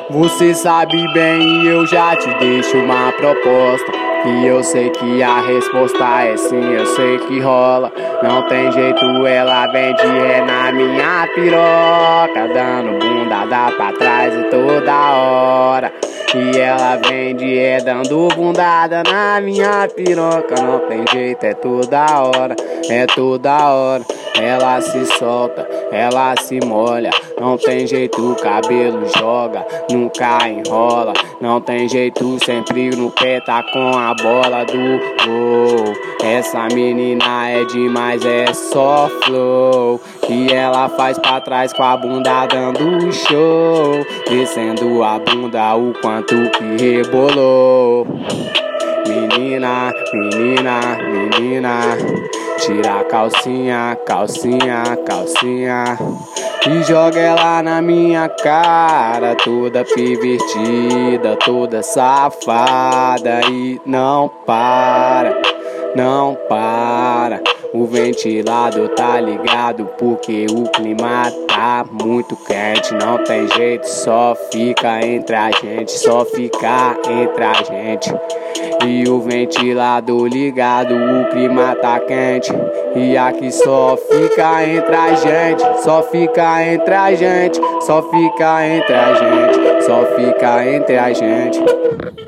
Você sabe bem e eu já te deixo uma proposta, que eu sei que a resposta é sim, eu sei que rola. Não tem jeito, ela vem de ré na minha piroca, dando bundada pra trás e toda hora. E ela vem de ré dando bundada na minha piroca. Não tem jeito, é toda hora, é toda hora. Ela se solta, ela se molha. Não tem jeito, o cabelo joga, nunca enrola. Não tem jeito, sempre no pé tá com a bola do gol. Essa menina é demais, é só flow. E ela faz pra trás com a bunda dando show, descendo a bunda o quanto que rebolou. Menina, menina, menina, tira a calcinha, calcinha, calcinha e joga ela na minha cara, toda pervertida, toda safada. E não para, não para. O ventilador tá ligado porque o clima tá muito quente. Não tem jeito, só fica entre a gente, só fica entre a gente. E o ventilador ligado, o clima tá quente. E aqui só fica entre a gente, só fica entre a gente, só fica entre a gente, só fica entre a gente.